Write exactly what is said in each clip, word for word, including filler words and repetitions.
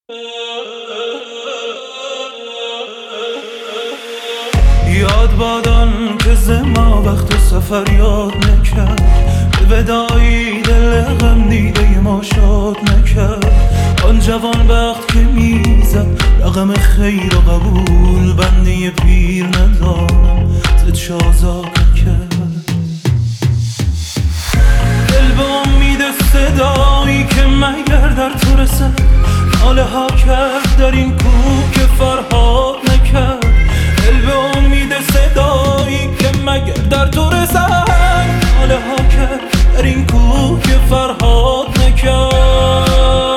یاد بادان که زما وقت سفر یاد نکرد، به ودایی دل غم دیده ما شاد نکرد. آن جوان وقت که میزد رقم خیر و قبول، بنده پیر ندانم زد شازاد کرد. دل به امید صدایی که مگر در تو رسد، ناله ها کرد در این کوه که فرهاد نکرد. دل به امید صدایی که مگر در تو رسد، ناله ها کرد در این کوه که فرهاد نکرد.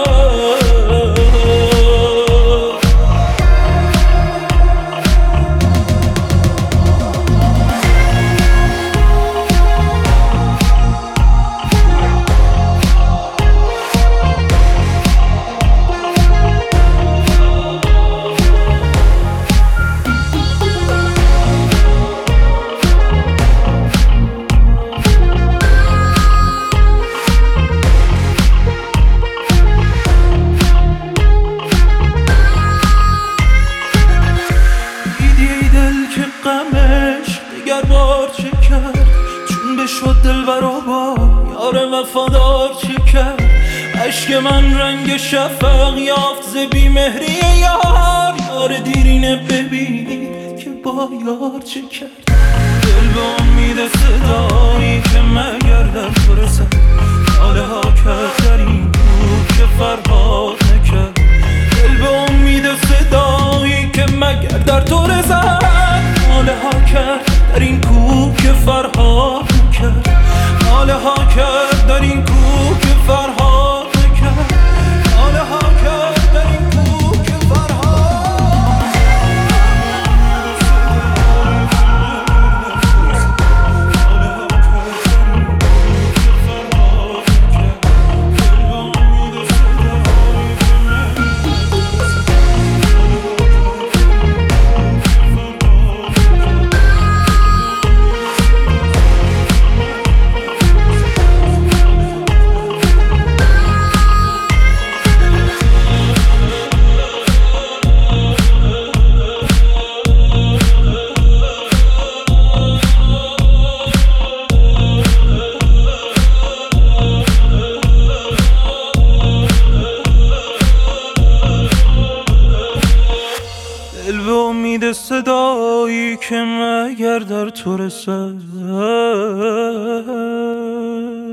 غمش دیگر بار چه کرد، چون بشد دلبر و با یار وفادار چه کرد. عشق من رنگ شفق یافت ز بیمهری یار، یار دیرینه ببینید که با یار چه کرد. دل به امید صدایی که مگر در تو رسد، ناله ها کرد در این کوه که فرهاد نکرد. دل به امید صدایی که مگر در تو رسد، ناله ها کرد در این کوه که فرهاد کرد. ناله ها کرد در این کوه که فرهاد کرد. ناله ها کرد در این کوه که فرهاد. دل به امید صدایی که مگر در تو رسد.